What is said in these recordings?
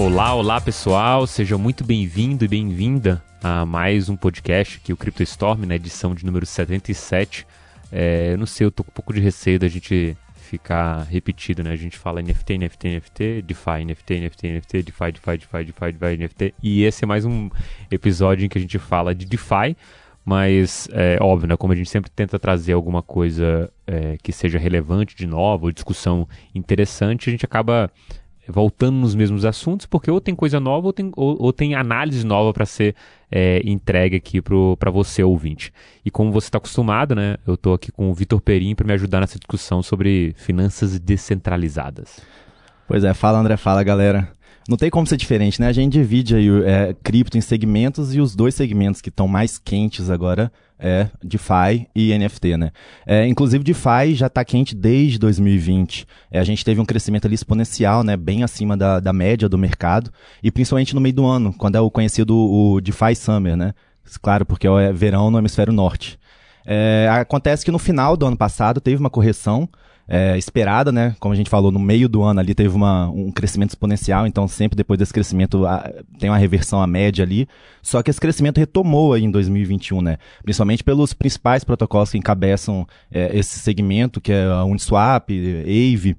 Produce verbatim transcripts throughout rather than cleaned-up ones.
Olá, olá pessoal, seja muito bem-vindo e bem-vinda a mais um podcast aqui, o CryptoStorm, na edição de número setenta e sete. É, eu não sei, eu tô com um pouco de receio da gente ficar repetido, né? A gente fala N F T, N F T, N F T, DeFi, N F T, N F T, N F T, DeFi, DeFi, DeFi, DeFi, DeFi, N F T. E esse é mais um episódio em que a gente fala de DeFi, mas é óbvio, né? Como a gente sempre tenta trazer alguma coisa é, que seja relevante de novo, ou discussão interessante, a gente acaba voltando nos mesmos assuntos, porque ou tem coisa nova ou tem, ou, ou tem análise nova para ser é, entregue aqui para você, ouvinte. E como você está acostumado, né, eu estou aqui com o Vitor Perim para me ajudar nessa discussão sobre finanças descentralizadas. Pois é, fala André, fala galera. Não tem como ser diferente, né? A gente divide aí é, cripto em segmentos e os dois segmentos que estão mais quentes agora é DeFi e N F T, né? É, inclusive, DeFi já está quente desde dois mil e vinte. É, a gente teve um crescimento ali exponencial, né? Bem acima da, da média do mercado. E principalmente no meio do ano, quando é o conhecido o DeFi Summer, né? Claro, porque é verão no hemisfério norte. É, acontece que no final do ano passado teve uma correção É, esperada, né? Como a gente falou, no meio do ano ali teve uma, um crescimento exponencial, então sempre depois desse crescimento a, tem uma reversão à média ali, só que esse crescimento retomou aí em dois mil e vinte e um, né? Principalmente pelos principais protocolos que encabeçam é, esse segmento, que é a Uniswap, A V E.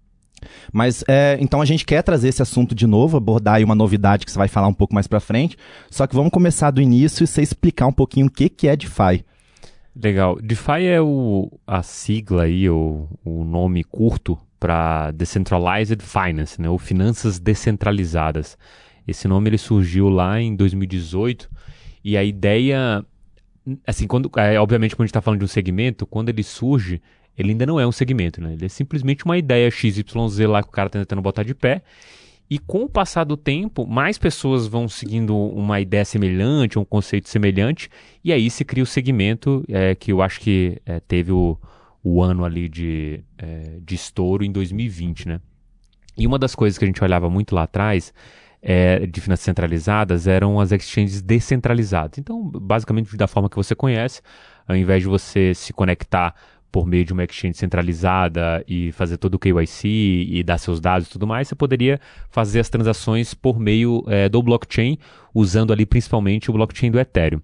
Mas, é, então a gente quer trazer esse assunto de novo, abordar aí uma novidade que você vai falar um pouco mais pra frente, só que vamos começar do início e você explicar um pouquinho o que, que é DeFi. Legal. DeFi é o, a sigla aí, o, o nome curto para Decentralized Finance, né? Ou Finanças Descentralizadas. Esse nome ele surgiu lá em dois mil e dezoito e a ideia, assim, quando, é, obviamente quando a gente está falando de um segmento, quando ele surge, ele ainda não é um segmento, né? Ele é simplesmente uma ideia X Y Z lá que o cara está tentando botar de pé. E com o passar do tempo, mais pessoas vão seguindo uma ideia semelhante, um conceito semelhante, e aí se cria o segmento é, que eu acho que é, teve o, o ano ali de, é, de estouro em dois mil e vinte, né? E uma das coisas que a gente olhava muito lá atrás é, de finanças centralizadas eram as exchanges descentralizadas. Então, basicamente, da forma que você conhece, ao invés de você se conectar por meio de uma exchange centralizada e fazer todo o K Y C e dar seus dados e tudo mais, você poderia fazer as transações por meio é, do blockchain, usando ali principalmente o blockchain do Ethereum.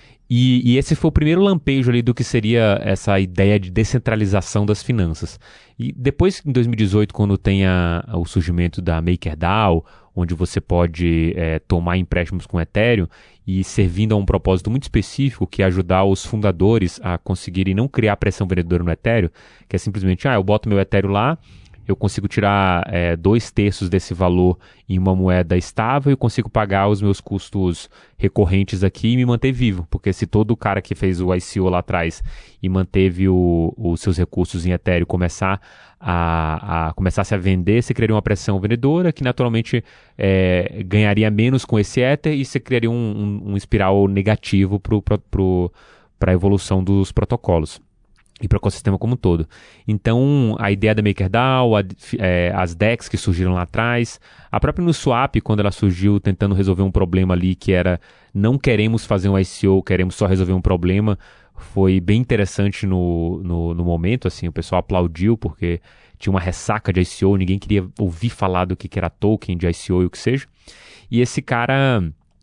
E, e esse foi o primeiro lampejo ali do que seria essa ideia de descentralização das finanças. E depois, em dois mil e dezoito, quando tem a, a, o surgimento da MakerDAO, onde você pode é, tomar empréstimos com Ethereum e servindo a um propósito muito específico, que é ajudar os fundadores a conseguirem não criar pressão vendedora no Ethereum, que é simplesmente, ah, eu boto meu Ethereum lá, eu consigo tirar é, dois terços desse valor em uma moeda estável e consigo pagar os meus custos recorrentes aqui e me manter vivo. Porque se todo o cara que fez o I C O lá atrás e manteve o, os seus recursos em Ethereum começar a, a, começasse a vender, você criaria uma pressão vendedora que naturalmente é, ganharia menos com esse Ether e você criaria um, um, um espiral negativo para a evolução dos protocolos e para o ecossistema como um todo. Então, a ideia da MakerDAO, a, é, as D E Xs que surgiram lá atrás, a própria Uniswap, quando ela surgiu tentando resolver um problema ali que era não queremos fazer um I C O, queremos só resolver um problema, foi bem interessante no, no, no momento, assim, o pessoal aplaudiu porque tinha uma ressaca de I C O, ninguém queria ouvir falar do que era token de I C O e o que seja. E esse cara...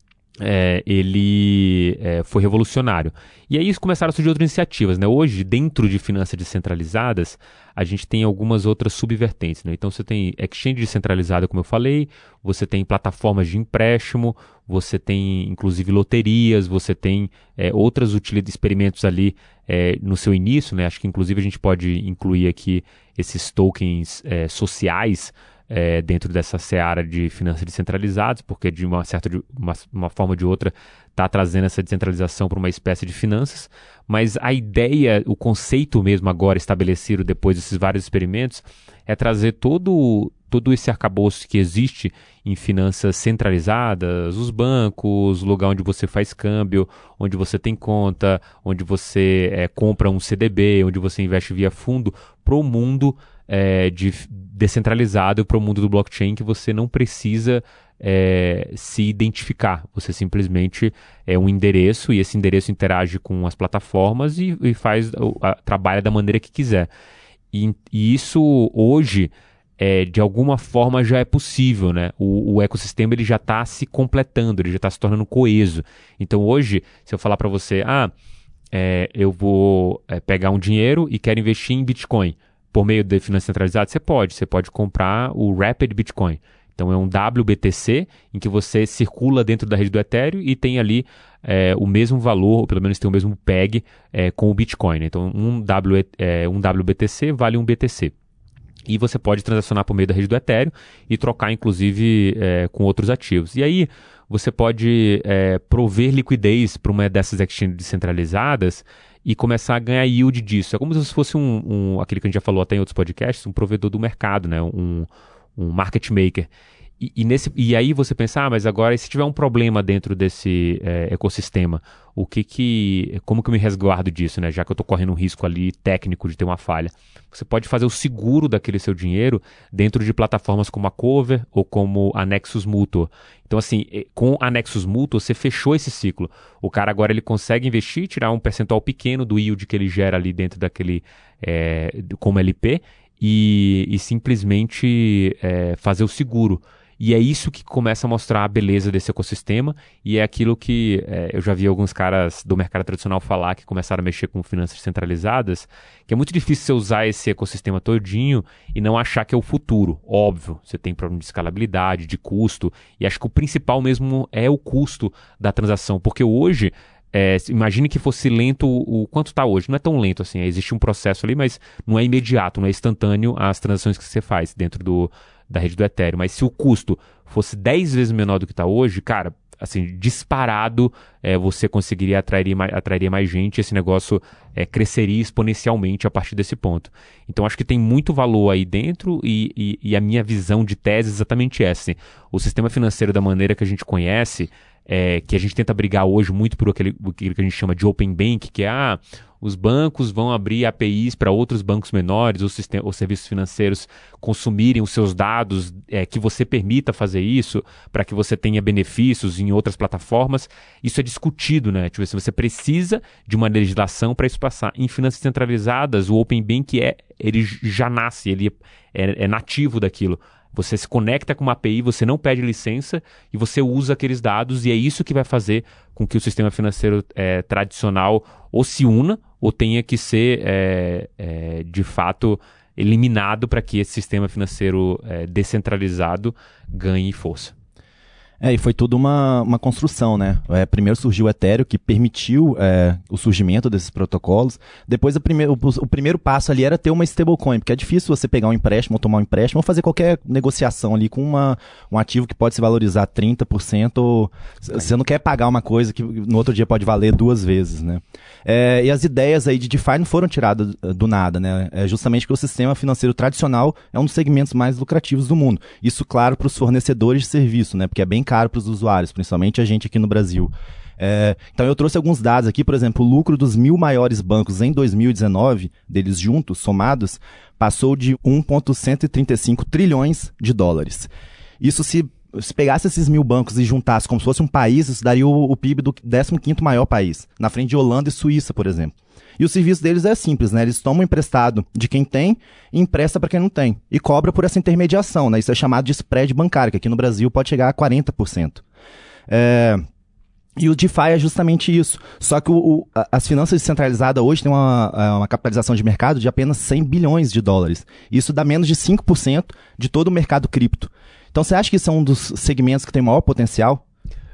É, ele é, foi revolucionário. E aí começaram a surgir outras iniciativas, né? Hoje, dentro de finanças descentralizadas, a gente tem algumas outras subvertentes, né? Então você tem exchange descentralizada, como eu falei, você tem plataformas de empréstimo, você tem inclusive loterias, você tem é, outras utilidades, experimentos ali é, no seu início, né? Acho que inclusive a gente pode incluir aqui esses tokens é, sociais É, dentro dessa seara de finanças descentralizadas, porque de uma certa de uma, uma forma ou de outra está trazendo essa descentralização para uma espécie de finanças, mas a ideia, o conceito mesmo agora estabelecido depois desses vários experimentos é trazer todo, todo esse arcabouço que existe em finanças centralizadas, os bancos, o lugar onde você faz câmbio, onde você tem conta, onde você é, compra um C D B, onde você investe via fundo, para o mundo É, de, descentralizado para o mundo do blockchain, que você não precisa é, se identificar. Você simplesmente é um endereço e esse endereço interage com as plataformas e, e faz, a, trabalha da maneira que quiser. E, e isso hoje é, de alguma forma já é possível, né? O, o ecossistema ele já está se completando, ele já está se tornando coeso. Então hoje, se eu falar para você, ah, é, eu vou é, pegar um dinheiro e quero investir em Bitcoin por meio de finanças centralizadas, você pode. Você pode comprar o Rapid Bitcoin. Então é um W B T C em que você circula dentro da rede do Ethereum e tem ali é, o mesmo valor, ou pelo menos tem o mesmo peg é, com o Bitcoin. Né? Então um, w, é, um W B T C vale um B T C. E você pode transacionar por meio da rede do Ethereum e trocar inclusive é, com outros ativos. E aí você pode é, prover liquidez para uma dessas exchanges descentralizadas e começar a ganhar yield disso. É como se fosse um, um, aquele que a gente já falou até em outros podcasts, um provedor do mercado, né? um um market maker. E, e, nesse, e aí você pensa, ah, mas agora e se tiver um problema dentro desse é, ecossistema, o que que, como que eu me resguardo disso, né? Já que eu estou correndo um risco ali técnico de ter uma falha. Você pode fazer o seguro daquele seu dinheiro dentro de plataformas como a Cover ou como a Nexus Mutual. Então assim, com a Nexus Mutual você fechou esse ciclo. O cara agora ele consegue investir, tirar um percentual pequeno do yield que ele gera ali dentro daquele, é, como L P, E, e simplesmente é, fazer o seguro. E é isso que começa a mostrar a beleza desse ecossistema e é aquilo que é, eu já vi alguns caras do mercado tradicional falar que começaram a mexer com finanças centralizadas, que é muito difícil você usar esse ecossistema todinho e não achar que é o futuro. Óbvio, você tem problema de escalabilidade, de custo, e acho que o principal mesmo é o custo da transação, porque hoje É, imagine que fosse lento o quanto está hoje. Não é tão lento assim, existe um processo ali, mas não é imediato, não é instantâneo as transações que você faz dentro do, da rede do Ethereum. Mas se o custo fosse dez vezes menor do que está hoje, cara, assim, disparado, é, você conseguiria atrair mais, atrairia mais gente, esse negócio é, cresceria exponencialmente a partir desse ponto. Então acho que tem muito valor aí dentro e, e, e a minha visão de tese é exatamente essa. Assim, o sistema financeiro da maneira que a gente conhece, É, que a gente tenta brigar hoje muito por aquele, aquilo que a gente chama de Open Bank, que é ah, os bancos vão abrir A P Is para outros bancos menores, os, sistema, os serviços financeiros consumirem os seus dados, é, que você permita fazer isso, para que você tenha benefícios em outras plataformas. Isso é discutido, né? Tipo, se você precisa de uma legislação para isso passar. Em finanças centralizadas, o Open Bank é, ele já nasce, ele é, é nativo daquilo. Você se conecta com uma A P I, você não pede licença e você usa aqueles dados e é isso que vai fazer com que o sistema financeiro é, tradicional ou se una ou tenha que ser, é, é, de fato, eliminado para que esse sistema financeiro é, descentralizado ganhe força. É, e foi tudo uma, uma construção, né? É, primeiro surgiu o Ethereum, que permitiu é, o surgimento desses protocolos. Depois, o primeiro, o, o primeiro passo ali era ter uma stablecoin, porque é difícil você pegar um empréstimo ou tomar um empréstimo ou fazer qualquer negociação ali com uma, um ativo que pode se valorizar trinta por cento. Ou, você não quer pagar uma coisa que no outro dia pode valer duas vezes, né? É, e as ideias aí de DeFi não foram tiradas do nada, né? É justamente porque o sistema financeiro tradicional é um dos segmentos mais lucrativos do mundo. Isso, claro, para os fornecedores de serviço, né? Porque é bem caro para os usuários, principalmente a gente aqui no Brasil. É, então eu trouxe alguns dados aqui, por exemplo, o lucro dos mil maiores bancos em dois mil e dezenove, deles juntos, somados, passou de um vírgula cento e trinta e cinco trilhões de dólares. Isso se, se pegasse esses mil bancos e juntasse como se fosse um país, isso daria o, o P I B do décimo quinto maior país, na frente de Holanda e Suíça, por exemplo. E o serviço deles é simples, né? Eles tomam emprestado de quem tem e empresta para quem não tem. E cobra por essa intermediação, né? Isso é chamado de spread bancário, que aqui no Brasil pode chegar a quarenta por cento. É... E o DeFi é justamente isso. Só que o, o, as finanças descentralizadas hoje têm uma, uma capitalização de mercado de apenas cem bilhões de dólares. Isso dá menos de cinco por cento de todo o mercado cripto. Então você acha que isso é um dos segmentos que tem maior potencial?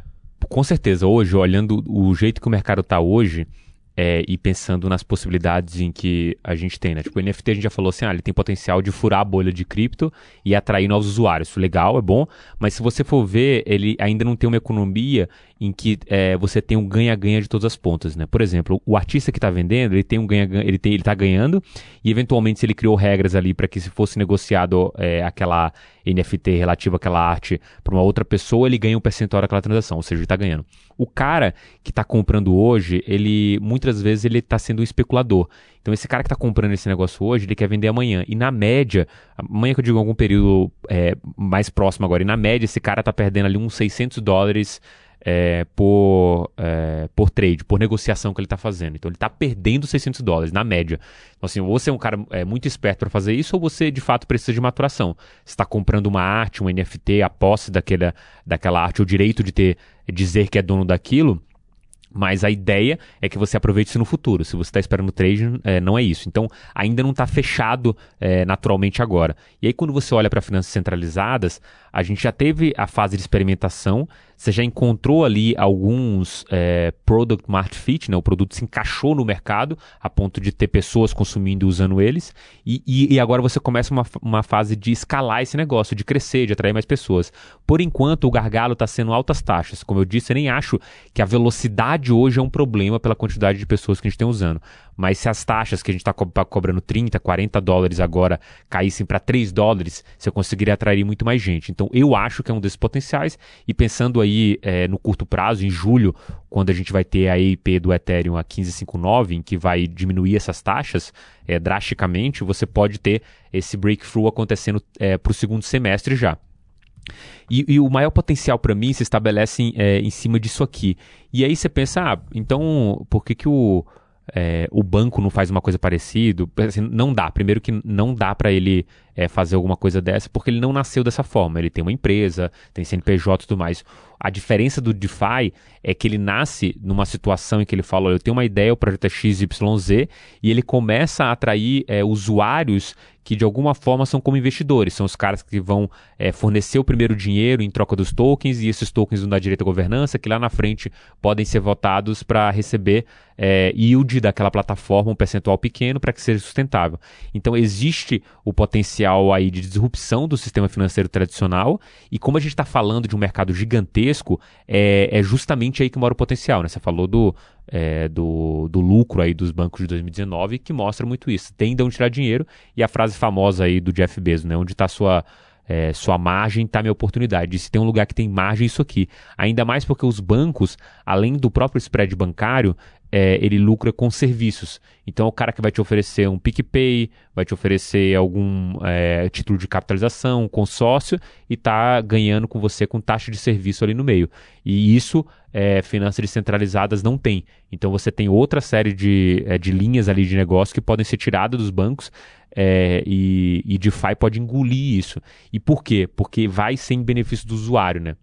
Com certeza. Hoje, olhando o jeito que o mercado está hoje, É, e pensando nas possibilidades em que a gente tem, né? Tipo, o N F T a gente já falou assim, ah, ele tem potencial de furar a bolha de cripto e atrair novos usuários. Legal, é bom, mas se você for ver, ele ainda não tem uma economia em que é, você tem um ganha-ganha de todas as pontas, né? Por exemplo, o artista que está vendendo, ele tem um ganha-ganha, ele tem, ele está ganhando e eventualmente se ele criou regras ali para que se fosse negociado é, aquela N F T relativa àquela arte para uma outra pessoa, ele ganha um percentual daquela transação, ou seja, ele está ganhando. O cara que está comprando hoje, ele muitas vezes ele está sendo um especulador. Então esse cara que está comprando esse negócio hoje, ele quer vender amanhã. E na média, amanhã que eu digo algum período é, mais próximo agora, e na média esse cara está perdendo ali uns seiscentos dólares é, por, é, por trade, por negociação que ele está fazendo. Então ele está perdendo seiscentos dólares, na média. Então assim, ou você é um cara é, muito esperto para fazer isso, ou você de fato precisa de maturação. Você está comprando uma arte, um N F T, a posse daquela, daquela arte, o direito de ter, dizer que é dono daquilo. Mas a ideia é que você aproveite isso no futuro. Se você está esperando trade, é, não é isso. Então, ainda não está fechado é, naturalmente agora. E aí, quando você olha para finanças centralizadas, a gente já teve a fase de experimentação, você já encontrou ali alguns é, product market fit, né? O produto se encaixou no mercado a ponto de ter pessoas consumindo e usando eles, e, e, e agora você começa uma, uma fase de escalar esse negócio, de crescer, de atrair mais pessoas. Por enquanto, o gargalo está sendo altas taxas. Como eu disse, eu nem acho que a velocidade hoje é um problema pela quantidade de pessoas que a gente tem usando. Mas se as taxas que a gente está co- cobrando trinta, quarenta dólares agora caíssem para três dólares, você conseguiria atrair muito mais gente. Então eu acho que é um desses potenciais, e pensando aí é, no curto prazo, em julho, quando a gente vai ter a E I P do Ethereum a quinze vírgula cinquenta e nove, em que vai diminuir essas taxas é, drasticamente, você pode ter esse breakthrough acontecendo é, para o segundo semestre já. E, e o maior potencial para mim se estabelece em, é, em cima disso aqui. E aí você pensa, ah, então por que que o... É, o banco não faz uma coisa parecida? Assim, não dá. Primeiro que não dá para ele é, fazer alguma coisa dessa, porque ele não nasceu dessa forma. Ele tem uma empresa, tem C N P J e tudo mais. A diferença do DeFi é que ele nasce numa situação em que ele fala, olha, eu tenho uma ideia, o projeto é X Y Z, e ele começa a atrair é, usuários que de alguma forma são como investidores. São os caras que vão é, fornecer o primeiro dinheiro em troca dos tokens, e esses tokens vão dar direito à governança, que lá na frente podem ser votados para receber é, yield daquela plataforma, um percentual pequeno, para que seja sustentável. Então existe o potencial aí de disrupção do sistema financeiro tradicional, e como a gente está falando de um mercado gigantesco, é, é justamente aí que mora o potencial, né? Você falou do, é, do, do lucro aí dos bancos de dois mil e dezenove, que mostra muito isso. Tem de onde tirar dinheiro, e a frase famosa aí do Jeff Bezos, né? Onde está sua... É, sua margem está minha oportunidade. Se tem um lugar que tem margem, isso aqui. Ainda mais porque os bancos, além do próprio spread bancário, é, ele lucra com serviços. Então, o cara que vai te oferecer um PicPay, vai te oferecer algum é, título de capitalização, um consórcio, e está ganhando com você com taxa de serviço ali no meio. E isso, é, finanças descentralizadas não tem. Então, você tem outra série de, é, de linhas ali de negócio que podem ser tiradas dos bancos, É, e, e DeFi pode engolir isso. E por quê? Porque vai ser em benefício do usuário, né?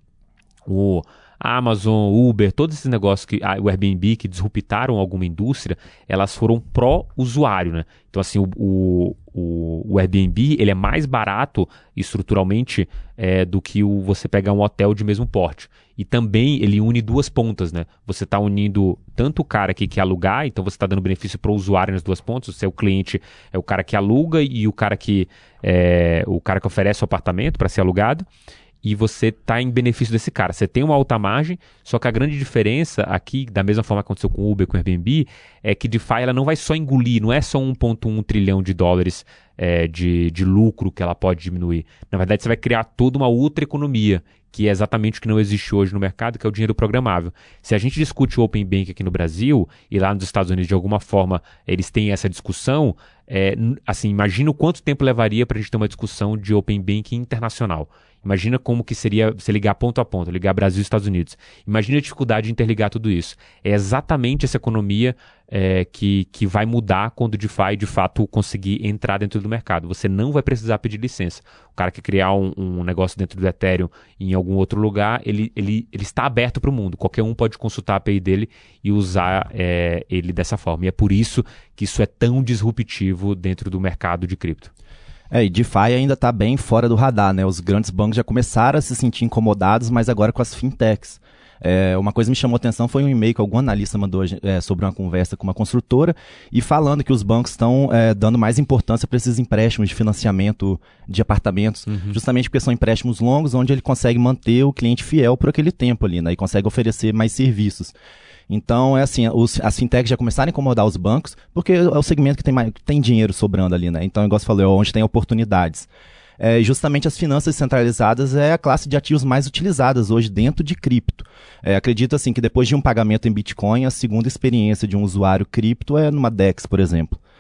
O Amazon, Uber, todos esses negócios, que, o Airbnb, que disruptaram alguma indústria, elas foram pró-usuário, né? Então, assim, o, o, o, o Airbnb, ele é mais barato estruturalmente é, do que o, você pegar um hotel de mesmo porte. E também ele une duas pontas, né? Você está unindo tanto o cara que quer alugar, então você está dando benefício para o usuário nas duas pontas. Você é o cliente, é o cara que aluga, e o cara que, é, o cara que oferece o apartamento para ser alugado. E você está em benefício desse cara. Você tem uma alta margem, só que a grande diferença aqui, da mesma forma que aconteceu com o Uber, com o Airbnb, é que DeFi ela não vai só engolir, não é só um vírgula um trilhão de dólares é, de, de lucro que ela pode diminuir. Na verdade, você vai criar toda uma outra economia, que é exatamente o que não existe hoje no mercado, que é o dinheiro programável. Se a gente discute o Open Bank aqui no Brasil, e lá nos Estados Unidos, de alguma forma, eles têm essa discussão, é, assim, imagina o quanto tempo levaria para a gente ter uma discussão de Open Bank internacional. Imagina como que seria você ligar ponto a ponto, ligar Brasil e Estados Unidos. Imagina a dificuldade de interligar tudo isso. É exatamente essa economia é, que, que vai mudar quando o DeFi, de fato, conseguir entrar dentro do mercado. Você não vai precisar pedir licença. O cara que criar um, um negócio dentro do Ethereum em algum outro lugar, ele, ele, ele está aberto para o mundo. Qualquer um pode consultar a A P I dele e usar é, ele dessa forma. E é por isso que isso é tão disruptivo dentro do mercado de cripto. É, e DeFi ainda está bem fora do radar, né? Os grandes bancos já começaram a se sentir incomodados, mas agora com as fintechs. É, uma coisa que me chamou a atenção foi um e-mail que algum analista mandou é, sobre uma conversa com uma construtora, e falando que os bancos estão é, dando mais importância para esses empréstimos de financiamento de apartamentos, uhum. justamente porque são empréstimos longos, onde ele consegue manter o cliente fiel por aquele tempo ali, né? E consegue oferecer mais serviços. Então, é assim, os, as fintechs já começaram a incomodar os bancos, porque é o segmento que tem, mais, tem dinheiro sobrando ali, né? Então, igual você falou, é onde tem oportunidades. É, justamente as finanças centralizadas é a classe de ativos mais utilizadas hoje dentro de cripto. É, acredito assim que depois de um pagamento em Bitcoin, a segunda experiência de um usuário cripto é numa D E X, por exemplo.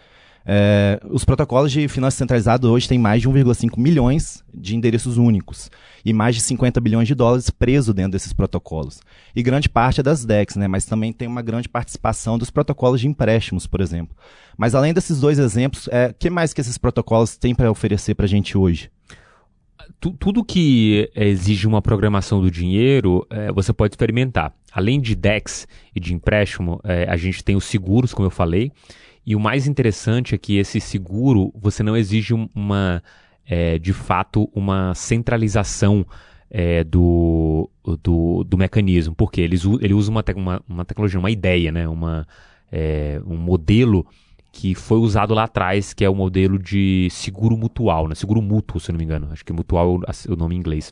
É, os protocolos de finanças centralizadas hoje têm mais de um vírgula cinco milhões de endereços únicos e mais de cinquenta bilhões de dólares presos dentro desses protocolos. E grande parte é das D E X, né? Mas também tem uma grande participação dos protocolos de empréstimos, por exemplo. Mas além desses dois exemplos, o é, que mais que esses protocolos têm para oferecer para a gente hoje? Tudo que exige uma programação do dinheiro, é, você pode experimentar. Além de D E X e de empréstimo, é, a gente tem os seguros, como eu falei. E o mais interessante é que esse seguro, você não exige uma, é, de fato, uma centralização é, do, do, do mecanismo. Porque eles, ele usa uma, uma, uma tecnologia, uma ideia, né? uma, é, um modelo que foi usado lá atrás, que é o modelo de seguro mutual, né? Seguro mútuo, se eu não me engano. Acho que mutual é o nome em inglês.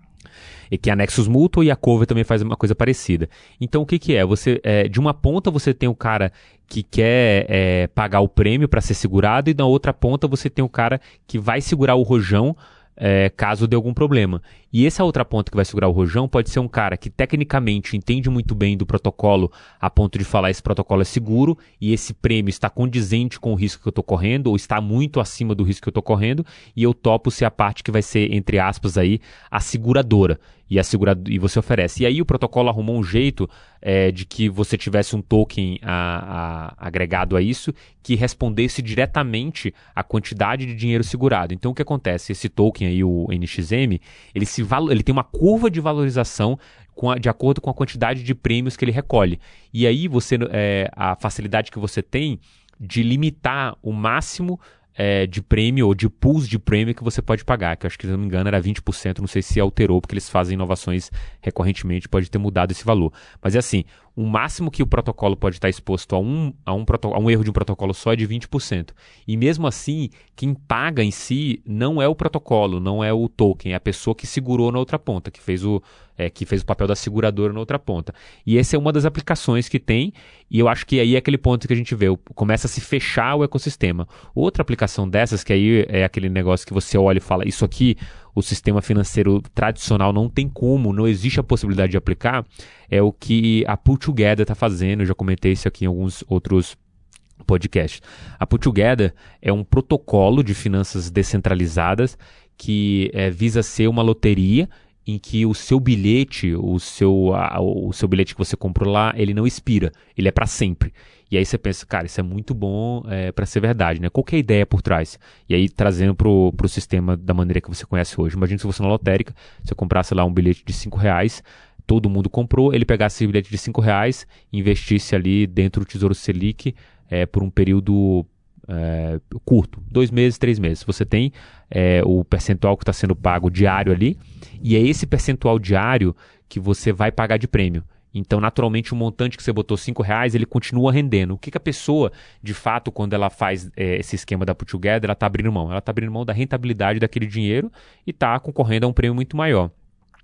E que a Nexus Mutual e a Cover também faz uma coisa parecida. Então, o que que é? Você, é, de uma ponta você tem o cara que quer é, pagar o prêmio para ser segurado, e na outra ponta você tem o cara que vai segurar o rojão é, caso dê algum problema. E essa outra ponta que vai segurar o rojão pode ser um cara que tecnicamente entende muito bem do protocolo a ponto de falar esse protocolo é seguro e esse prêmio está condizente com o risco que eu estou correndo ou está muito acima do risco que eu estou correndo, e eu topo ser a parte que vai ser, entre aspas, aí, a seguradora. E, a segura... e você oferece. E aí o protocolo arrumou um jeito é, de que você tivesse um token a, a, agregado a isso que respondesse diretamente a quantidade de dinheiro segurado. Então o que acontece? Esse token aí, o N X M, ele, se valo... ele tem uma curva de valorização com a... de acordo com a quantidade de prêmios que ele recolhe. E aí você, é, a facilidade que você tem de limitar o máximo É, de prêmio ou de pools de prêmio que você pode pagar, que eu acho que, se não me engano, era vinte por cento, não sei se alterou, porque eles fazem inovações recorrentemente, pode ter mudado esse valor. Mas é assim, o máximo que o protocolo pode estar exposto a um, a um, proto- a um erro de um protocolo só é de vinte por cento. E mesmo assim, quem paga em si não é o protocolo, não é o token, é a pessoa que segurou na outra ponta, que fez o, é, que fez o papel da seguradora na outra ponta. E essa é uma das aplicações que tem, e eu acho que aí é aquele ponto que a gente vê, começa a se fechar o ecossistema. Outra aplicação dessas, que aí é aquele negócio que você olha e fala, isso aqui o sistema financeiro tradicional não tem como, não existe a possibilidade de aplicar, é o que a Pool Together está fazendo. Eu já comentei isso aqui em alguns outros podcasts. A Pool Together é um protocolo de finanças descentralizadas que é, visa ser uma loteria em que o seu bilhete, o seu, a, o seu bilhete que você comprou lá, ele não expira, ele é para sempre. E aí você pensa, cara, isso é muito bom é, para ser verdade, né? Qual que é a ideia por trás? E aí trazendo pro, pro sistema da maneira que você conhece hoje. Imagina se você na lotérica, você comprasse lá um bilhete de cinco reais, todo mundo comprou, ele pegasse esse bilhete de cinco reais, investisse ali dentro do Tesouro Selic é, por um período é, curto, dois meses, três meses. Você tem é, o percentual que está sendo pago diário ali, e é esse percentual diário que você vai pagar de prêmio. Então, naturalmente, o montante que você botou cinco reais, ele continua rendendo. O que, que a pessoa, de fato, quando ela faz é, esse esquema da Put Together, ela está abrindo mão? Ela está abrindo mão da rentabilidade daquele dinheiro e está concorrendo a um prêmio muito maior.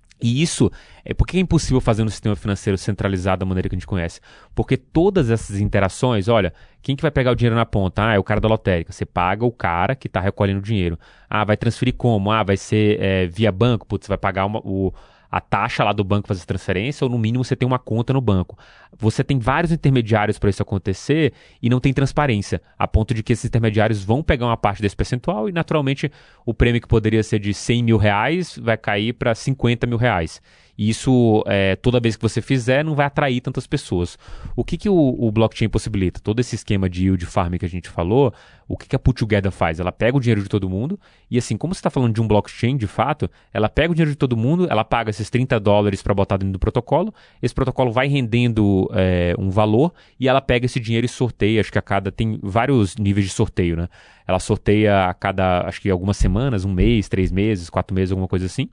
E isso, é, por que é impossível fazer no sistema financeiro centralizado da maneira que a gente conhece? Porque todas essas interações, olha, quem que vai pegar o dinheiro na ponta? Ah, é o cara da lotérica. Você paga o cara que está recolhendo o dinheiro. Ah, vai transferir como? Ah, vai ser é, via banco? Putz, você vai pagar uma, o... a taxa lá do banco fazer transferência, ou no mínimo você tem uma conta no banco. Você tem vários intermediários para isso acontecer e não tem transparência, a ponto de que esses intermediários vão pegar uma parte desse percentual e, naturalmente, o prêmio que poderia ser de cem mil reais vai cair para cinquenta mil reais. E isso, é, toda vez que você fizer, não vai atrair tantas pessoas. O que, que o, o blockchain possibilita? Todo esse esquema de yield farming que a gente falou, o que, que a Put Together faz? Ela pega o dinheiro de todo mundo e, assim, como você está falando de um blockchain, de fato, ela pega o dinheiro de todo mundo, ela paga esses trinta dólares para botar dentro do protocolo, esse protocolo vai rendendo é, um valor e ela pega esse dinheiro e sorteia, acho que a cada, tem vários níveis de sorteio, né? Ela sorteia a cada, acho que algumas semanas, um mês, três meses, quatro meses, alguma coisa assim.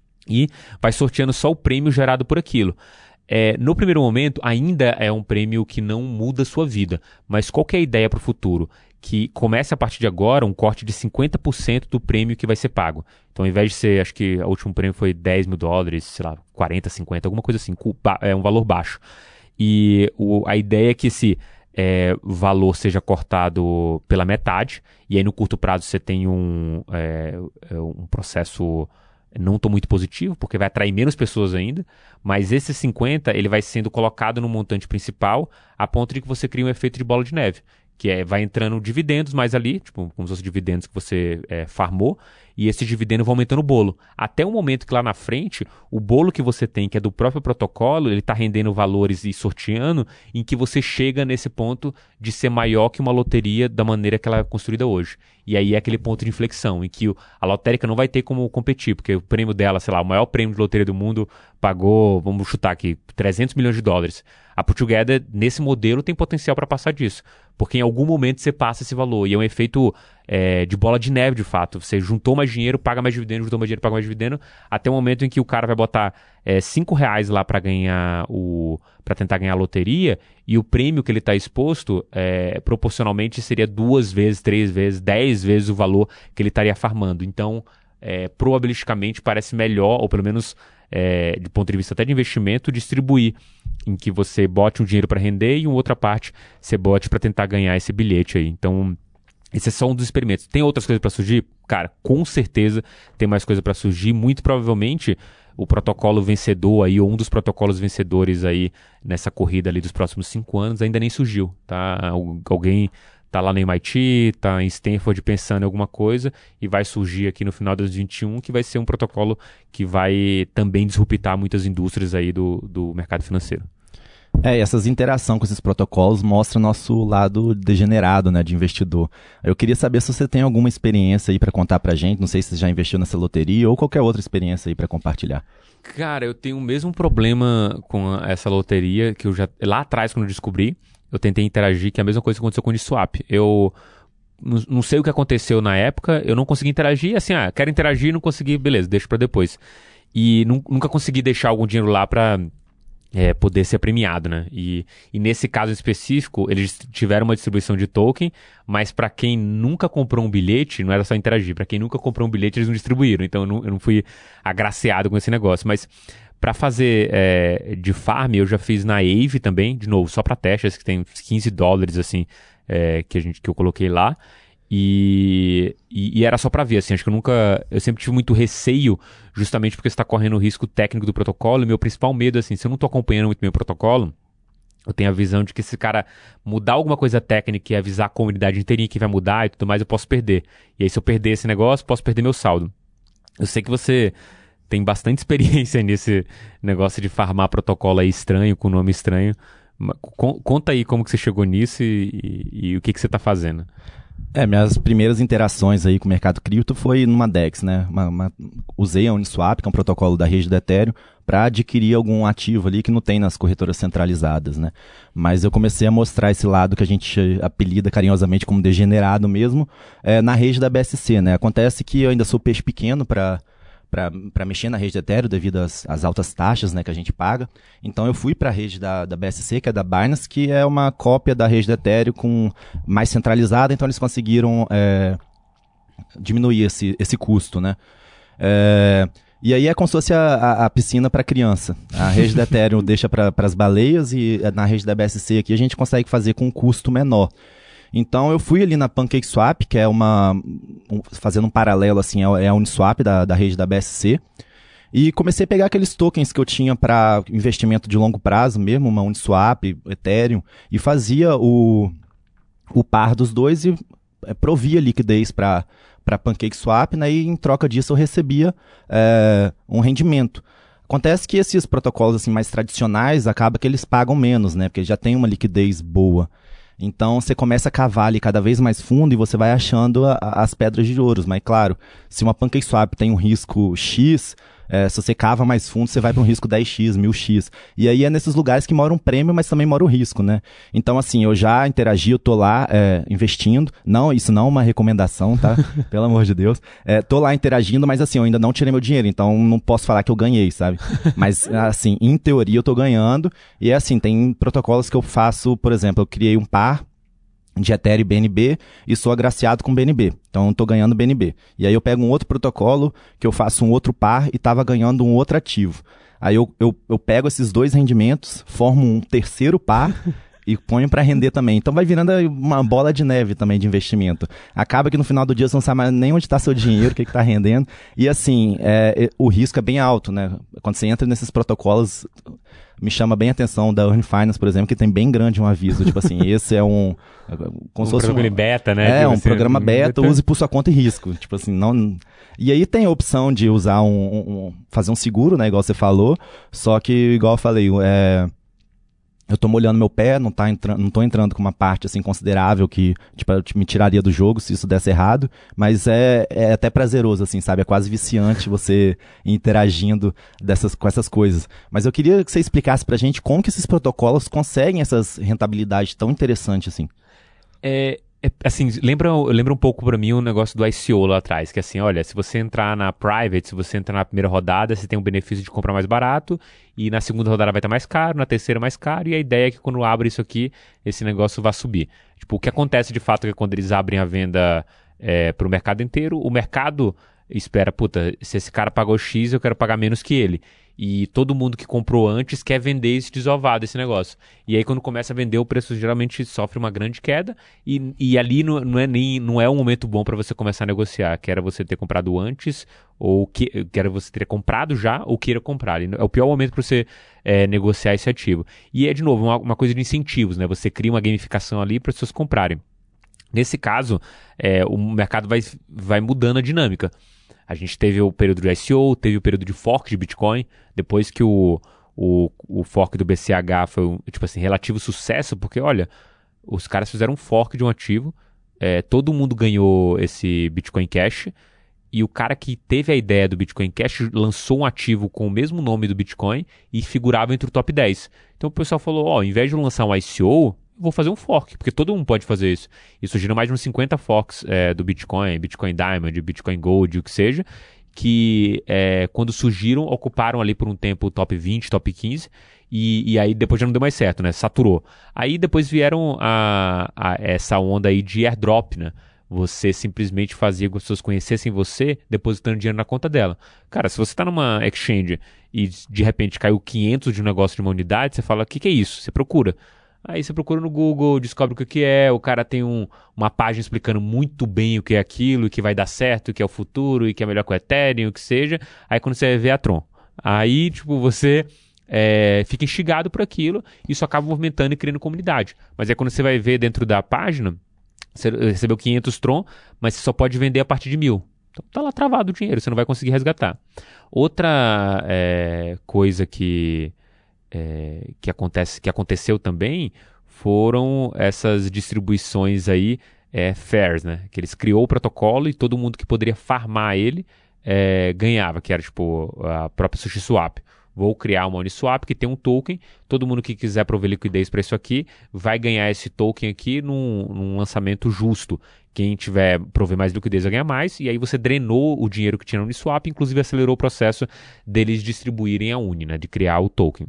E vai sorteando só o prêmio gerado por aquilo. É, no primeiro momento, ainda é um prêmio que não muda a sua vida. Mas qual que é a ideia para o futuro? Que comece a partir de agora um corte de cinquenta por cento do prêmio que vai ser pago. Então, ao invés de ser, acho que o último prêmio foi dez mil dólares, sei lá, quarenta, cinquenta, alguma coisa assim, é um valor baixo. E o, a ideia é que esse é, valor seja cortado pela metade. E aí, no curto prazo, você tem um, é, um processo... não estou muito positivo, porque vai atrair menos pessoas ainda, mas esse cinquenta ele vai sendo colocado no montante principal a ponto de que você cria um efeito de bola de neve. que é, vai entrando dividendos mais ali, tipo, como se fossem dividendos que você é, farmou, e esse dividendo vai aumentando o bolo. Até o momento que lá na frente, o bolo que você tem, que é do próprio protocolo, ele está rendendo valores e sorteando, em que você chega nesse ponto de ser maior que uma loteria da maneira que ela é construída hoje. E aí é aquele ponto de inflexão, em que a lotérica não vai ter como competir, porque o prêmio dela, sei lá, o maior prêmio de loteria do mundo pagou, vamos chutar aqui, trezentos milhões de dólares. A Put Together, nesse modelo, tem potencial para passar disso. Porque em algum momento você passa esse valor. E é um efeito é, de bola de neve, de fato. Você juntou mais dinheiro, paga mais dividendo, juntou mais dinheiro, paga mais dividendo, até o momento em que o cara vai botar é, cinco reais lá para ganhar o. para tentar ganhar a loteria, e o prêmio que ele está exposto, é, proporcionalmente, seria duas vezes, três vezes, dez vezes o valor que ele estaria farmando. Então, é, probabilisticamente, parece melhor, ou pelo menos é, de ponto de vista até de investimento, distribuir em que você bote um dinheiro para render e uma outra parte você bote para tentar ganhar esse bilhete aí. Então, esse é só um dos experimentos. Tem outras coisas para surgir? Cara, com certeza tem mais coisa para surgir. Muito provavelmente o protocolo vencedor aí, ou um dos protocolos vencedores aí nessa corrida ali dos próximos cinco anos ainda nem surgiu, tá? Alguém tá lá no M I T, tá em Stanford pensando em alguma coisa e vai surgir aqui no final de dois mil e vinte e um, que vai ser um protocolo que vai também disruptar muitas indústrias aí do, do mercado financeiro. É, e essas interações com esses protocolos mostram nosso lado degenerado, né, de investidor. Eu queria saber se você tem alguma experiência aí para contar pra gente, não sei se você já investiu nessa loteria ou qualquer outra experiência aí para compartilhar. Cara, eu tenho o mesmo problema com essa loteria que eu já, lá atrás quando eu descobri, eu tentei interagir, que é a mesma coisa que aconteceu com o Uniswap. Eu não, não sei o que aconteceu na época, eu não consegui interagir, assim, ah, quero interagir, não consegui, beleza, deixa pra depois. E nu, nunca consegui deixar algum dinheiro lá pra É, poder ser premiado, né? E, e nesse caso específico, eles tiveram uma distribuição de token, mas para quem nunca comprou um bilhete, não era só interagir, para quem nunca comprou um bilhete, eles não distribuíram, então eu não, eu não fui agraciado com esse negócio. Mas para fazer é, de farm, eu já fiz na Aave também, de novo, só para testes, que tem quinze dólares, assim, é, que, a gente, que eu coloquei lá. E, e, e era só pra ver, assim, acho que eu nunca, eu sempre tive muito receio, justamente porque você tá correndo o risco técnico do protocolo, e meu principal medo, assim, se eu não tô acompanhando muito bem o protocolo, eu tenho a visão de que se o cara mudar alguma coisa técnica e avisar a comunidade inteirinha que vai mudar e tudo mais, eu posso perder. E aí se eu perder esse negócio, posso perder meu saldo. Eu sei que você tem bastante experiência nesse negócio de farmar protocolo aí estranho, com nome estranho. Conta aí como que você chegou nisso e, e, e o que que você tá fazendo. É, minhas primeiras interações aí com o mercado cripto foi numa DEX, né? Uma, uma, usei a Uniswap, que é um protocolo da rede do Ethereum, para adquirir algum ativo ali que não tem nas corretoras centralizadas, né? Mas eu comecei a mostrar esse lado que a gente apelida carinhosamente como degenerado mesmo, é, na rede da B S C, né? Acontece que eu ainda sou peixe pequeno para para mexer na rede do Ethereum devido às, às altas taxas, né, que a gente paga. Então eu fui para a rede da, da B S C, que é da Binance, que é uma cópia da rede do Ethereum com, mais centralizada, então eles conseguiram é, diminuir esse, esse custo, né? É, e aí é como se fosse a, a, a piscina para criança. A rede do Ethereum deixa para as baleias e na rede da B S C aqui a gente consegue fazer com um custo menor. Então eu fui ali na PancakeSwap, que é uma, um, fazendo um paralelo assim, é a Uniswap da, da rede da B S C, e comecei a pegar aqueles tokens que eu tinha para investimento de longo prazo mesmo, uma Uniswap, Ethereum, e fazia o, o par dos dois e é, provia liquidez para para PancakeSwap, né, e em troca disso eu recebia é, um rendimento. Acontece que esses protocolos assim, mais tradicionais, acaba que eles pagam menos, né, porque já tem uma liquidez boa. Então, você começa a cavar ali cada vez mais fundo e você vai achando a, a, as pedras de ouro. Mas, claro, se uma PancakeSwap tem um risco X, é, se você cava mais fundo, você vai para um risco dez x, mil x. E aí é nesses lugares que mora um prêmio, mas também mora o risco, né? Então, assim, eu já interagi, eu tô lá é, investindo. Não, isso não é uma recomendação, tá? Pelo amor de Deus. É, tô lá interagindo, mas assim, eu ainda não tirei meu dinheiro, então não posso falar que eu ganhei, sabe? Mas, assim, em teoria eu tô ganhando. E é assim, tem protocolos que eu faço, por exemplo, eu criei um par de Ethereum e B N B e sou agraciado com B N B. Então, eu estou ganhando B N B. E aí eu pego um outro protocolo que eu faço um outro par e estava ganhando um outro ativo. Aí eu, eu, eu pego esses dois rendimentos, formo um terceiro par e ponho para render também. Então vai virando uma bola de neve também de investimento. Acaba que no final do dia você não sabe mais nem onde está seu dinheiro, o que está rendendo. E assim, é, o risco é bem alto, né? Quando você entra nesses protocolos, me chama bem a atenção da Earn Finance, por exemplo, que tem bem grande um aviso, tipo assim, esse é um... Como um se fosse programa um, beta, né? É, um programa beta, use por sua conta e risco. Tipo assim, não... E aí tem a opção de usar um, um... fazer um seguro, né, igual você falou, só que, igual eu falei, é... eu tô molhando meu pé, não, tá entrando, não tô entrando com uma parte assim considerável que tipo, me tiraria do jogo se isso desse errado, mas é, é até prazeroso, assim, sabe? É quase viciante você ir interagindo dessas, com essas coisas. Mas eu queria que você explicasse pra gente como que esses protocolos conseguem essas rentabilidades tão interessantes, assim. É... É, assim, lembra, lembra um pouco pra mim o negócio do I C O lá atrás, que assim, olha, se você entrar na private, se você entrar na primeira rodada, você tem o benefício de comprar mais barato, e na segunda rodada vai estar mais caro, na terceira mais caro, e a ideia é que quando abre isso aqui, esse negócio vai subir. Tipo, o que acontece de fato é que quando eles abrem a venda é, pro mercado inteiro, o mercado espera, puta, se esse cara pagou X, eu quero pagar menos que ele. E todo mundo que comprou antes quer vender esse desovado, esse negócio. E aí quando começa a vender, o preço geralmente sofre uma grande queda. E, e ali não, não, é nem, não é um momento bom para você começar a negociar. Quer você ter comprado antes, ou que, quer você ter comprado já, ou queira comprar. É o pior momento para você é, negociar esse ativo. E é, de novo, uma, uma coisa de incentivos, né? Você cria uma gamificação ali para as pessoas comprarem. Nesse caso, é, o mercado vai, vai mudando a dinâmica. A gente teve o período de I C O, teve o período de fork de Bitcoin, depois que o, o, o fork do B C H foi um tipo assim, relativo sucesso, porque olha, os caras fizeram um fork de um ativo, é, todo mundo ganhou esse Bitcoin Cash, e o cara que teve a ideia do Bitcoin Cash lançou um ativo com o mesmo nome do Bitcoin e figurava entre o top dez. Então o pessoal falou, ó, ao invés de lançar um I C O, vou fazer um fork, porque todo mundo pode fazer isso. E surgiram mais de uns cinquenta forks é, do Bitcoin, Bitcoin Diamond, Bitcoin Gold, o que seja, que é, quando surgiram, ocuparam ali por um tempo o top vinte, top quinze, e, e aí depois já não deu mais certo, né? Saturou. Aí depois vieram a, a essa onda aí de airdrop, né? Você simplesmente fazia com que as pessoas conhecessem você, depositando dinheiro na conta dela. Cara, se você está numa exchange e de repente caiu quinhentos de um negócio de uma unidade, você fala, o que, que é isso? Você procura. Aí você procura no Google, descobre o que é, o cara tem um, uma página explicando muito bem o que é aquilo, e que vai dar certo, o que é o futuro, e que é melhor que o Ethereum, o que seja. Aí quando você vê a Tron, aí tipo você é, fica instigado por aquilo, e isso acaba movimentando e criando comunidade. Mas aí quando você vai ver dentro da página, você recebeu quinhentos Tron, mas você só pode vender a partir de mil. Então tá lá travado o dinheiro, você não vai conseguir resgatar. Outra é, coisa que... É, que, acontece, que aconteceu também foram essas distribuições aí é, fairs, né? Que eles criou o protocolo e todo mundo que poderia farmar ele é, ganhava, que era tipo a própria SushiSwap. Vou criar uma Uniswap que tem um token, todo mundo que quiser prover liquidez para isso aqui vai ganhar esse token aqui num, num lançamento justo. Quem tiver prover mais liquidez vai ganhar mais, e aí você drenou o dinheiro que tinha no Uniswap, inclusive acelerou o processo deles distribuírem a Uni, né? De criar o token.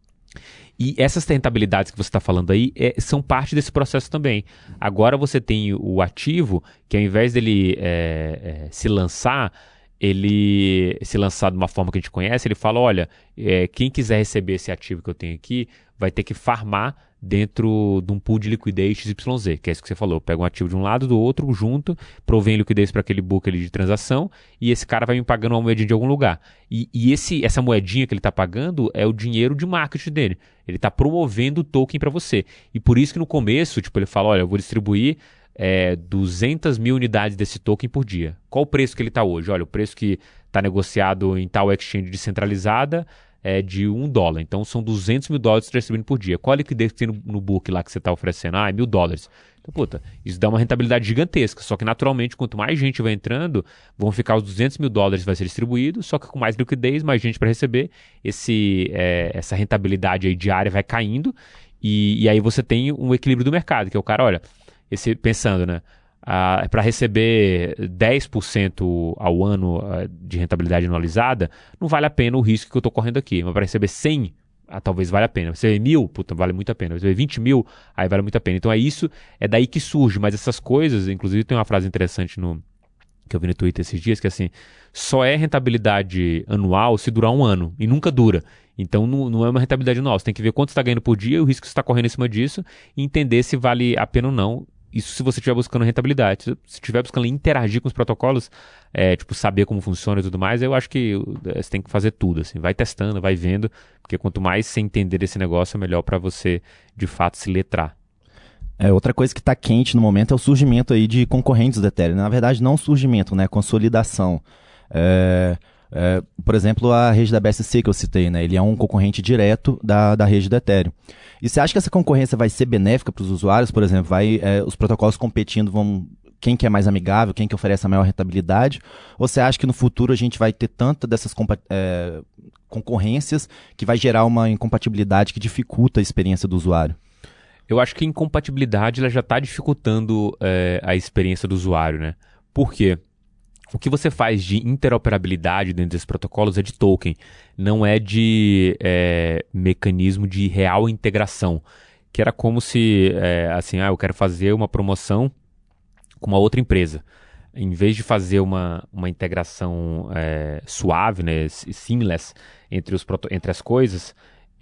E essas rentabilidades que você está falando aí é, são parte desse processo também. Agora você tem o ativo que ao invés dele é, é, se lançar, ele se lançar de uma forma que a gente conhece, ele fala, olha, é, quem quiser receber esse ativo que eu tenho aqui vai ter que farmar dentro de um pool de liquidez X Y Z, que é isso que você falou. Pega um ativo de um lado, do outro, junto, provém liquidez para aquele book ali de transação, e esse cara vai me pagando uma moedinha de algum lugar. E, e esse, essa moedinha que ele está pagando é o dinheiro de marketing dele. Ele está promovendo o token para você. E por isso que no começo, tipo, ele fala, olha, eu vou distribuir é, duzentas mil unidades desse token por dia. Qual o preço que ele está hoje? Olha, o preço que está negociado em tal exchange descentralizada é de um dólar. Então são duzentos mil dólares distribuindo por dia. Qual a liquidez que tem no, no book lá que você está oferecendo? Ah, é mil dólares. Então, puta, isso dá uma rentabilidade gigantesca. Só que naturalmente, quanto mais gente vai entrando, vão ficar os duzentos mil dólares vai ser distribuído, só que com mais liquidez, mais gente para receber, esse, é, essa rentabilidade aí diária vai caindo, e, e aí você tem um equilíbrio do mercado, que é o cara, olha, esse, pensando, né? Ah, para receber dez por cento ao ano ah, de rentabilidade anualizada, não vale a pena o risco que eu estou correndo aqui. Mas para receber cem, ah, talvez vale a pena. Você receber mil, puta, vale muito a pena. Você receber vinte mil, aí vale muito a pena. Então é isso, é daí que surge. Mas essas coisas, inclusive tem uma frase interessante no, que eu vi no Twitter esses dias, que assim, só é rentabilidade anual se durar um ano, e nunca dura. Então não, não é uma rentabilidade anual, você tem que ver quanto você está ganhando por dia, o risco que você está correndo em cima disso, e entender se vale a pena ou não. Isso se você estiver buscando rentabilidade. Se estiver buscando interagir com os protocolos, é, tipo, saber como funciona e tudo mais, eu acho que você tem que fazer tudo, assim, vai testando, vai vendo, porque quanto mais você entender esse negócio, é melhor para você, de fato, se letrar. É, outra coisa que está quente no momento é o surgimento aí de concorrentes do Ethereum. Na verdade, não surgimento, né? Consolidação. É, é, por exemplo, a rede da B S C que eu citei, né? Ele é um concorrente direto da, da rede do Ethereum. E você acha que essa concorrência vai ser benéfica para os usuários? Por exemplo, vai, é, os protocolos competindo vão... Quem que é mais amigável, quem que oferece a maior rentabilidade? Ou você acha que no futuro a gente vai ter tanta dessas é, concorrências que vai gerar uma incompatibilidade que dificulta a experiência do usuário? Eu acho que a incompatibilidade ela já está dificultando é, a experiência do usuário, né? Por quê? O que você faz de interoperabilidade dentro desses protocolos é de token, não é de é, mecanismo de real integração. Que era como se, é, assim, ah, eu quero fazer uma promoção com uma outra empresa. Em vez de fazer uma, uma integração é, suave, né, seamless entre, os, entre as coisas,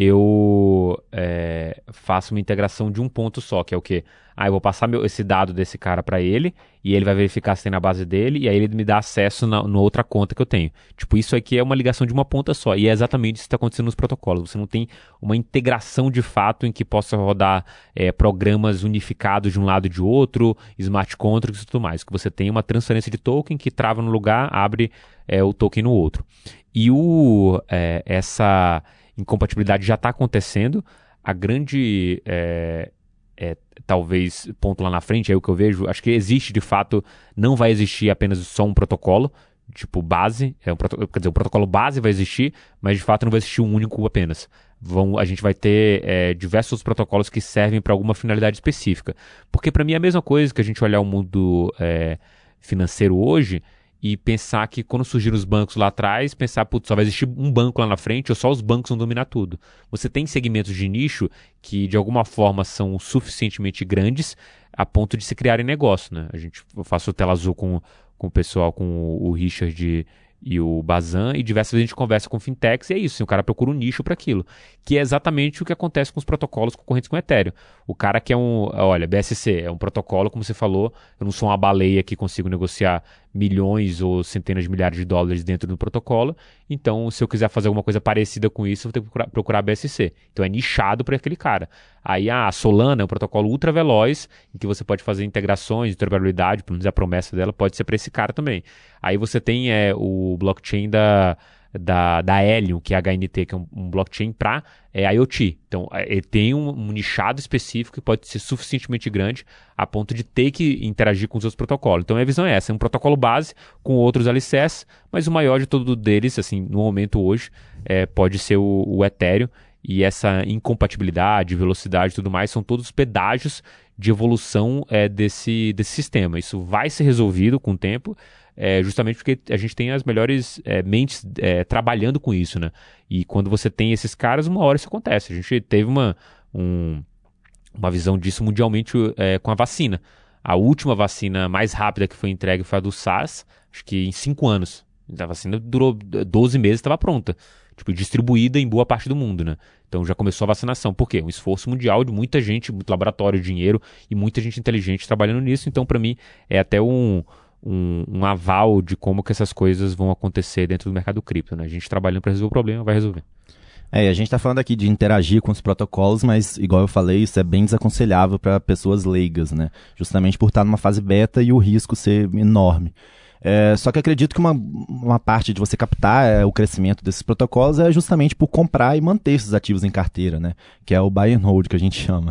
eu é, faço uma integração de um ponto só, que é o quê? Ah, eu vou passar meu, esse dado desse cara para ele, e ele vai verificar se tem na base dele, e aí ele me dá acesso na, na outra conta que eu tenho. Tipo, isso aqui é uma ligação de uma ponta só, e é exatamente isso que está acontecendo nos protocolos. Você não tem uma integração de fato em que possa rodar é, programas unificados de um lado e de outro, smart contracts e tudo mais. Que você tem uma transferência de token que trava no lugar, abre é, o token no outro. E o, é, essa... incompatibilidade já está acontecendo. A grande, é, é, talvez, ponto lá na frente, é o que eu vejo, acho que existe de fato, não vai existir apenas só um protocolo, tipo base, é um proto- quer dizer, o protocolo base vai existir, mas de fato não vai existir um único apenas. Vão, a gente vai ter é, diversos protocolos que servem para alguma finalidade específica. Porque para mim é a mesma coisa que a gente olhar o mundo é, financeiro hoje, e pensar que quando surgiram os bancos lá atrás, pensar, putz, só vai existir um banco lá na frente ou só os bancos vão dominar tudo. Você tem segmentos de nicho que de alguma forma são suficientemente grandes a ponto de se criarem negócio, né? A gente, eu faço tela azul com, com o pessoal, com o, o Richard e o Bazan, e diversas vezes a gente conversa com fintechs e é isso, assim, o cara procura um nicho para aquilo, que é exatamente o que acontece com os protocolos concorrentes com o Ethereum. O cara que é um, olha, B S C é um protocolo, como você falou, eu não sou uma baleia que consigo negociar milhões ou centenas de milhares de dólares dentro do protocolo, então se eu quiser fazer alguma coisa parecida com isso, eu vou ter que procurar, procurar B S C. Então é nichado para aquele cara. Aí a Solana é um protocolo ultra veloz, em que você pode fazer integrações, interoperabilidade, pelo menos a promessa dela pode ser para esse cara também. Aí você tem é, o blockchain da, da, da Helium, que é a H N T, que é um, um blockchain para é, IoT. Então ele tem um, um nichado específico que pode ser suficientemente grande a ponto de ter que interagir com os outros protocolos. Então a visão é essa, é um protocolo base com outros alicerces, mas o maior de todos deles, assim, no momento hoje, é, pode ser o, o Ethereum, e essa incompatibilidade, velocidade e tudo mais são todos pedágios de evolução é, desse, desse sistema. Isso vai ser resolvido com o tempo, é, justamente porque a gente tem as melhores é, mentes é, trabalhando com isso, né? E quando você tem esses caras, uma hora isso acontece. A gente teve uma, um, uma visão disso mundialmente é, com a vacina. A última vacina mais rápida que foi entregue foi a do SARS, acho que em cinco anos. A vacina durou doze meses e estava pronta. Tipo, distribuída em boa parte do mundo, né? Então já começou a vacinação. Por quê? Um esforço mundial de muita gente, muito laboratório, dinheiro e muita gente inteligente trabalhando nisso. Então, para mim, é até um, um, um aval de como que essas coisas vão acontecer dentro do mercado cripto, né? A gente trabalhando para resolver o problema, vai resolver. É, e a gente está falando aqui de interagir com os protocolos, mas, igual eu falei, isso é bem desaconselhável para pessoas leigas, né? Justamente por estar numa fase beta e o risco ser enorme. É, só que acredito que uma, uma parte de você captar é, o crescimento desses protocolos é justamente por comprar e manter esses ativos em carteira, né? Que é o buy and hold que a gente chama.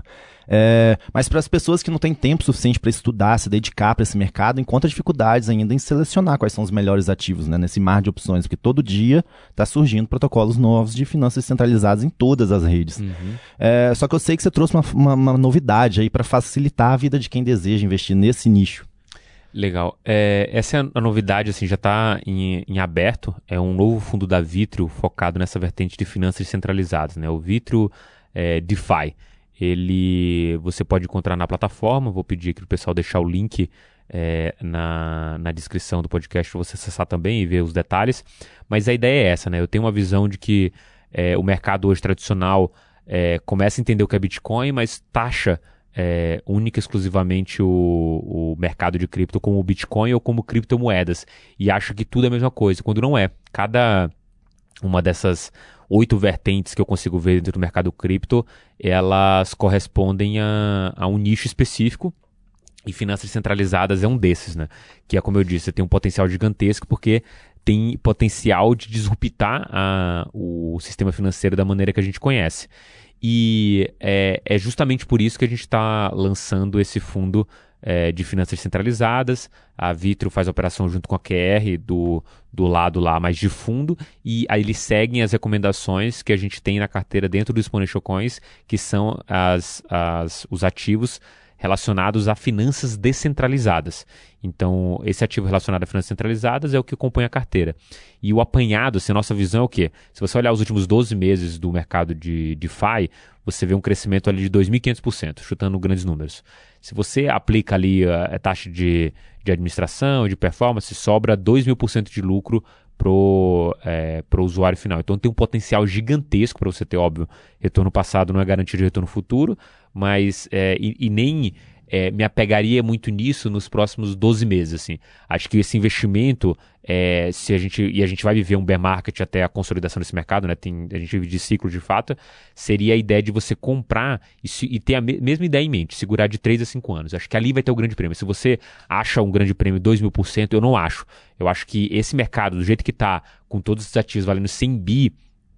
É, mas para as pessoas que não têm tempo suficiente para estudar, se dedicar para esse mercado, encontra dificuldades ainda em selecionar quais são os melhores ativos, né? Nesse mar de opções, porque todo dia está surgindo protocolos novos de finanças centralizadas em todas as redes. Uhum. É, só que eu sei que você trouxe uma, uma, uma novidade aí para facilitar a vida de quem deseja investir nesse nicho. Legal. É, essa é a novidade, assim, já está em, em aberto. É um novo fundo da Vitrio focado nessa vertente de finanças centralizadas, né? O Vitrio é, DeFi. Ele, você pode encontrar na plataforma. Vou pedir aqui para o pessoal deixar o link é, na, na descrição do podcast para você acessar também e ver os detalhes. Mas a ideia é essa, né? Eu tenho uma visão de que é, o mercado hoje tradicional é, começa a entender o que é Bitcoin, mas taxa é, única e exclusivamente o, o mercado de cripto como Bitcoin ou como criptomoedas. E acha que tudo é a mesma coisa, quando não é. Cada uma dessas oito vertentes que eu consigo ver dentro do mercado cripto, elas correspondem a, a um nicho específico, e finanças centralizadas é um desses, né? Que é, como eu disse, tem um potencial gigantesco porque tem potencial de disruptar a, o sistema financeiro da maneira que a gente conhece. E é, é justamente por isso que a gente está lançando esse fundo é, de finanças centralizadas. A Vitro faz a operação junto com a Q R do, do lado lá mais de fundo, e aí eles seguem as recomendações que a gente tem na carteira dentro do Exponential Coins, que são as, as, os ativos relacionados a finanças descentralizadas. Então, esse ativo relacionado a finanças centralizadas é o que compõe a carteira. E o apanhado, assim, a nossa visão é o quê? Se você olhar os últimos doze meses do mercado de DeFi, você vê um crescimento ali de dois mil e quinhentos por cento, chutando grandes números. Se você aplica ali a, a taxa de, de administração, de performance, sobra dois mil por cento de lucro pro, é, pro usuário final. Então tem um potencial gigantesco para você ter, óbvio, retorno passado não é garantia de retorno futuro, mas é, e, e nem é, me apegaria muito nisso nos próximos doze meses. Assim. Acho que esse investimento, é, se a gente, e a gente vai viver um bear market até a consolidação desse mercado, né? Tem, a gente vive de ciclo de fato, seria a ideia de você comprar e, se, e ter a me, mesma ideia em mente, segurar de três a cinco anos. Acho que ali vai ter o grande prêmio. Se você acha um grande prêmio dois mil por cento, eu não acho. Eu acho que esse mercado, do jeito que está, com todos os ativos valendo cem bi,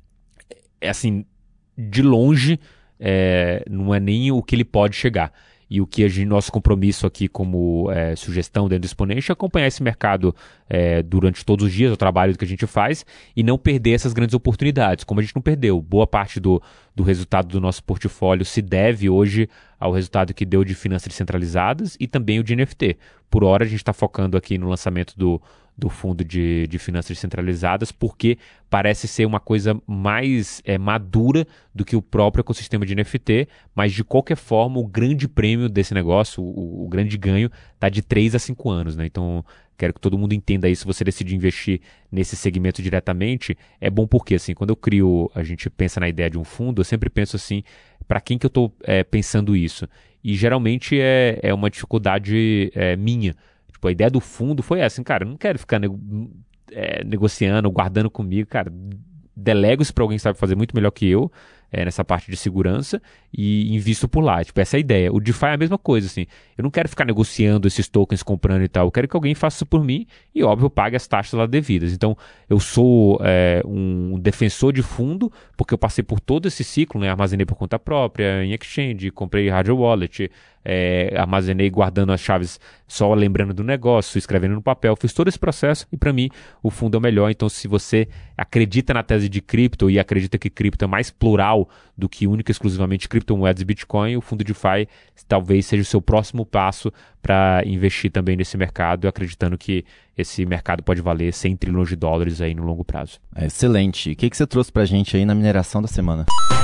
é assim, de longe, é, não é nem o que ele pode chegar. E o que a gente, nosso compromisso aqui como é, sugestão dentro do Exponential é acompanhar esse mercado é, durante todos os dias, o trabalho que a gente faz, e não perder essas grandes oportunidades, como a gente não perdeu. Boa parte do, do resultado do nosso portfólio se deve hoje ao resultado que deu de finanças descentralizadas e também o de N F T. Por hora a gente está focando aqui no lançamento do, do fundo de, de finanças descentralizadas, porque parece ser uma coisa mais é, madura do que o próprio ecossistema de N F T, mas de qualquer forma o grande prêmio desse negócio, o, o grande ganho, está de três a cinco anos, né? Então quero que todo mundo entenda isso. Se você decidir investir nesse segmento diretamente, é bom porque, assim, quando eu crio, a gente pensa na ideia de um fundo, eu sempre penso assim, para quem que eu estou é, pensando isso? E geralmente é, é uma dificuldade é, minha. Tipo, a ideia do fundo foi essa, assim, cara, eu não quero ficar nego- é, negociando, guardando comigo, cara, delego isso para alguém que sabe fazer muito melhor que eu, é, nessa parte de segurança, e invisto por lá. Tipo, essa é a ideia. O DeFi é a mesma coisa, assim. Eu não quero ficar negociando esses tokens, comprando e tal. Eu quero que alguém faça isso por mim e, óbvio, pague as taxas lá devidas. Então, eu sou é, um defensor de fundo, porque eu passei por todo esse ciclo, né? Armazenei por conta própria, em exchange, comprei hardware wallet, é, armazenei guardando as chaves só lembrando do negócio, escrevendo no papel. Fiz todo esse processo e, para mim, o fundo é o melhor. Então, se você acredita na tese de cripto e acredita que cripto é mais plural do que única e exclusivamente criptomoedas e Bitcoin, o fundo DeFi talvez seja o seu próximo passo para investir também nesse mercado, acreditando que esse mercado pode valer cem trilhões de dólares aí no longo prazo. É excelente. O que, que você trouxe para a gente aí na mineração da semana?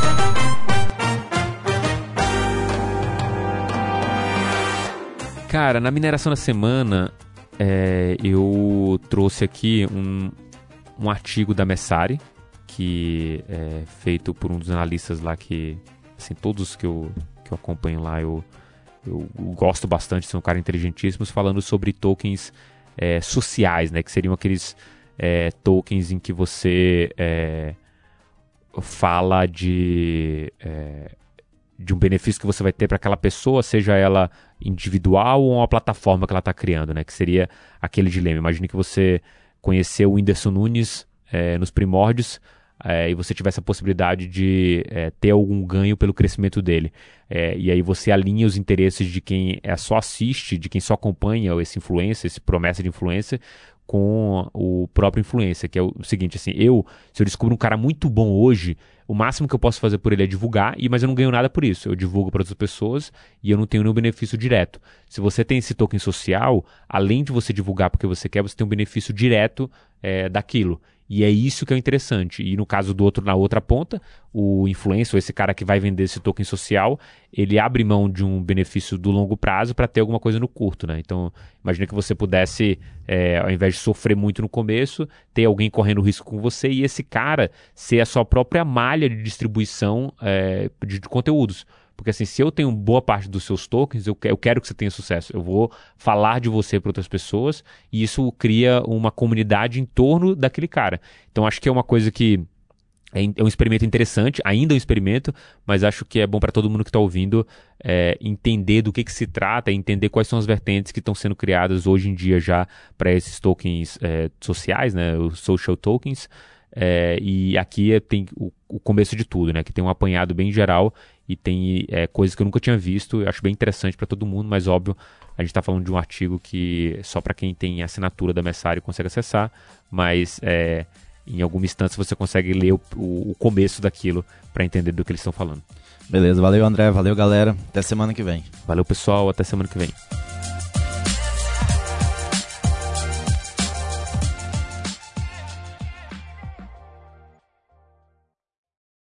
Cara, na mineração da semana, é, eu trouxe aqui um, um artigo da Messari, que é feito por um dos analistas lá que, assim, todos que eu, que eu acompanho lá, eu, eu gosto bastante, são caras inteligentíssimos, falando sobre tokens é, sociais, né, que seriam aqueles é, tokens em que você é, fala de, é, de um benefício que você vai ter para aquela pessoa, seja ela individual ou uma plataforma que ela está criando, né, que seria aquele dilema. Imagine que você conheceu o Whindersson Nunes é, nos primórdios, É, e você tivesse a possibilidade de é, ter algum ganho pelo crescimento dele. É, e aí você alinha os interesses de quem é, só assiste, de quem só acompanha esse influencer, esse promessa de influencer, com o próprio influencer, que é o seguinte, assim, eu, se eu descubro um cara muito bom hoje, o máximo que eu posso fazer por ele é divulgar, e, mas eu não ganho nada por isso. Eu divulgo para outras pessoas e eu não tenho nenhum benefício direto. Se você tem esse token social, além de você divulgar porque você quer, você tem um benefício direto é, daquilo. E é isso que é interessante. E no caso do outro, na outra ponta, o influencer, ou esse cara que vai vender esse token social, ele abre mão de um benefício do longo prazo para ter alguma coisa no curto, né? Então, imagina que você pudesse, é, ao invés de sofrer muito no começo, ter alguém correndo risco com você e esse cara ser a sua própria malha de distribuição é, de, de conteúdos. Porque assim, se eu tenho boa parte dos seus tokens, eu, eu quero que você tenha sucesso. Eu vou falar de você para outras pessoas e isso cria uma comunidade em torno daquele cara. Então, acho que é uma coisa que é um experimento interessante, ainda é um experimento, mas acho que é bom para todo mundo que está ouvindo é, entender do que, que se trata, entender quais são as vertentes que estão sendo criadas hoje em dia já para esses tokens é, sociais, né, os social tokens. É, e aqui tem o, o começo de tudo, né, que tem um apanhado bem geral e tem é, coisas que eu nunca tinha visto. Eu acho bem interessante para todo mundo, mas óbvio, a gente está falando de um artigo que só para quem tem assinatura da Messari consegue acessar, mas é, em alguma instância você consegue ler o, o, o começo daquilo para entender do que eles estão falando. Beleza, valeu André, valeu galera, até semana que vem. Valeu pessoal, até semana que vem.